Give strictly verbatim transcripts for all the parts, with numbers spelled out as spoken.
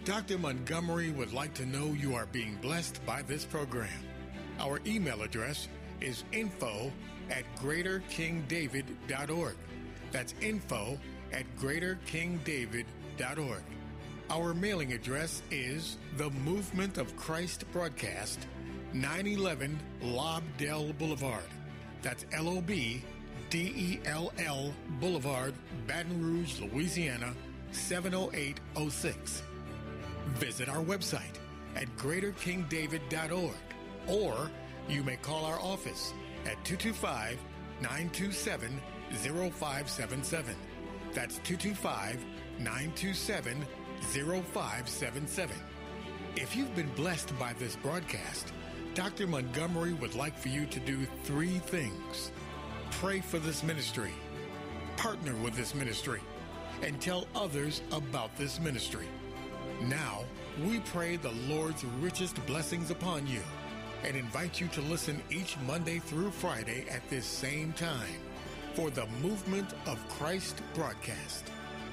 Doctor Montgomery would like to know you are being blessed by this program. Our email address is info at greater king david dot org. That's info at greater king david dot org. Our mailing address is The Movement of Christ Broadcast, nine eleven Lobdell Boulevard. That's L O B D E L L Boulevard, Baton Rouge, Louisiana, seven oh eight oh six. Visit our website at greater king david dot org, or you may call our office at two two five, nine two seven, zero five seven seven. That's two two five, nine two seven, zero five seven seven. If you've been blessed by this broadcast, Doctor Montgomery would like for you to do three things. Pray for this ministry, partner with this ministry, and tell others about this ministry. Now, we pray the Lord's richest blessings upon you and invite you to listen each Monday through Friday at this same time for the Movement of Christ broadcast.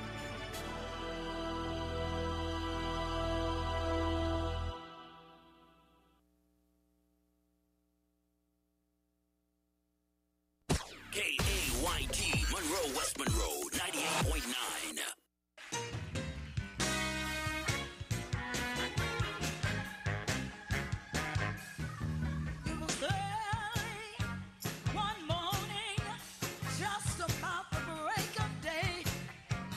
K A Y T, Monroe, West Monroe, ninety-eight point nine. One morning, just about the break of day,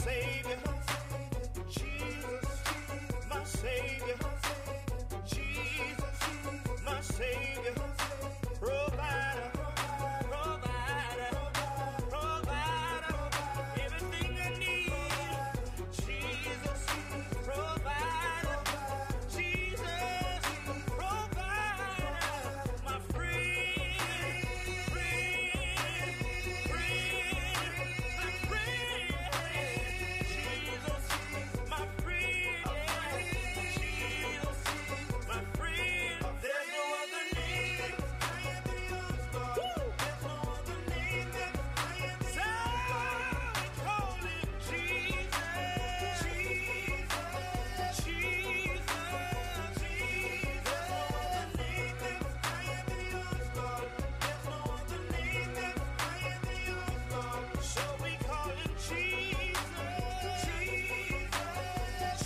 Savior, Jesus, my Savior, Jesus, my Savior, provider, provider, provider, everything I need, Jesus, provider, Jesus, provider, my friend, friend, friend, my friend, Jesus, my friend, Jesus, my friend. There's no other name higher than yours, Lord. There's no other name that's higher than yours. So we call him Jesus, Jesus, Jesus, Jesus. There's no other name that's higher than yours, Lord. There's no other name that's higher than yours, Lord. So we call him Jesus, Jesus,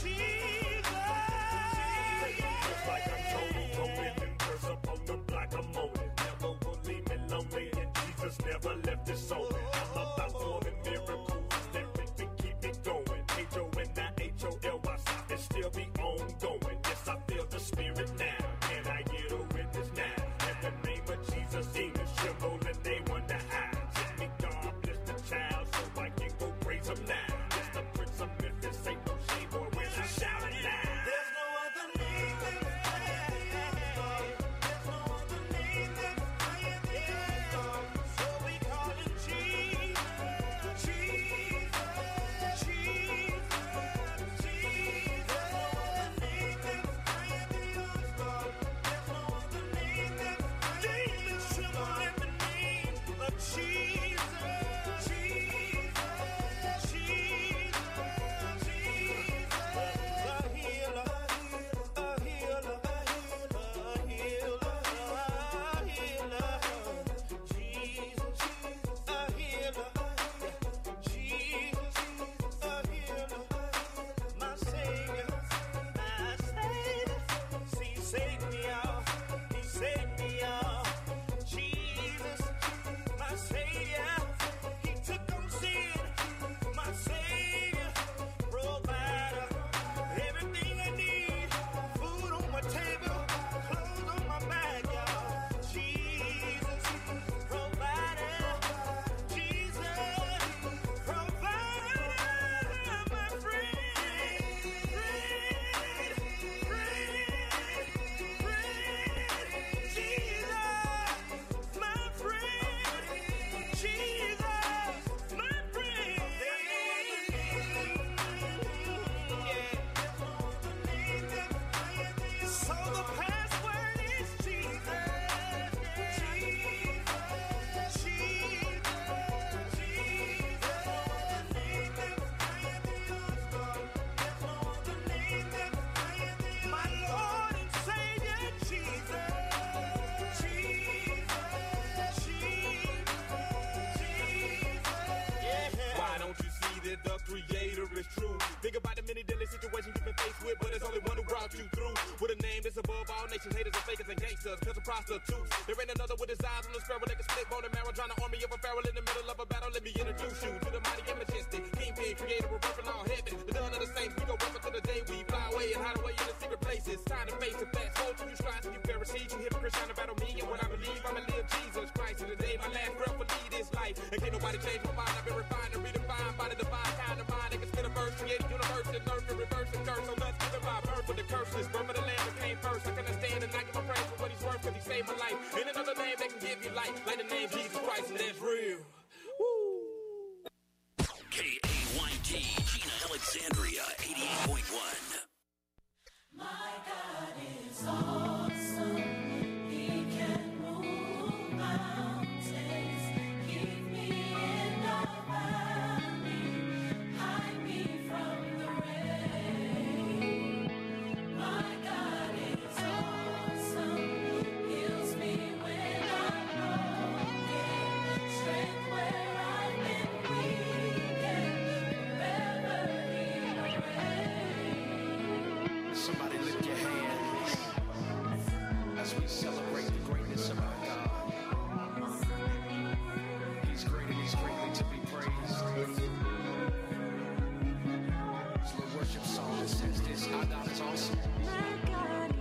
Jesus. Just like I'm total, rolling and curse up on the block, I'm on it. Never will leave me lonely, and Jesus never left his soul. I'm about more than miracles, lyrics to keep me going. H O N I H O L, my side and still be ongoing. Yes, I feel the spirit now, and I get a witness now. In the name of Jesus, demons tremble and they wonder how. Send me God, bless the child, so I can go praise him now. It's the Prince of Memphis, ain't no shame, boy, when I shout it loud. There's no other name that's higher than yours, Lord. There's no other name that's higher than yours, Lord. So we call him Jesus, Jesus, Jesus, Jesus. There's no other name that's higher than yours, Lord. There's no other name that's higher than yours, tremble at the name of Jesus, Jesus, Jesus, Jesus. A healer, a healer, a healer, a healer. Jesus, a healer. Jesus, a healer. My Savior, my Savior. See, he saved me out. He saved me out. Jesus, my Savior. He took on sin. My Savior, provider. Everything I need. Food on my table, clothes on my back, y'all. Jesus, provider. Jesus, provider. My friend, friend, friend, friend. Jesus, my friend. Jesus, my friend. Yeah. So the password is Jesus. Jesus, Jesus, Jesus. There's no other name that's higher than yours, Lord. There's no other name that's higher than yours. My Lord and Savior, Jesus. Jesus, Jesus, Jesus. Why don't you see that the Creator is true? Think about the many deadly situations you've been faced with, but there's only one who brought you through. With a name that's above all nations, haters and fakers and gangsters, cause of prostitutes. There ain't another with his eyes on the sparrow that can split bone and marrow, trying to army of a pharaoh in the middle of a battle. Let me introduce you to the mighty and majestic Kingpin, creator of earth and all heaven. The dawn of the saints, we go up until the day we fly away and hide away in the secret places. Time to face the facts, hold to you strides and you Pharisees, you hypocrites trying to battle me and what I believe. I'ma live Jesus Christ, and today my last breath will lead this life. And can't nobody change my mind. I've been refined and redefined by the divine kind of mind that can spin a verse, create a universe, and earth and reverse and curse. So let's give it by birth with the curses. Birth of the land that came first. I can understand and I give my praise for what he's worth, cause he saved my life. Ain't another name that can give you life like the name Jesus Christ, and that's real. Woo! K A Y T, Gina Alexandria, eighty-eight point one. My God is awesome. He can move mountains. Keep me in the valley. Hide me from the rain. My God is awesome. Heals me when I'm broken. Strength when worship song that says this: our God is awesome. My God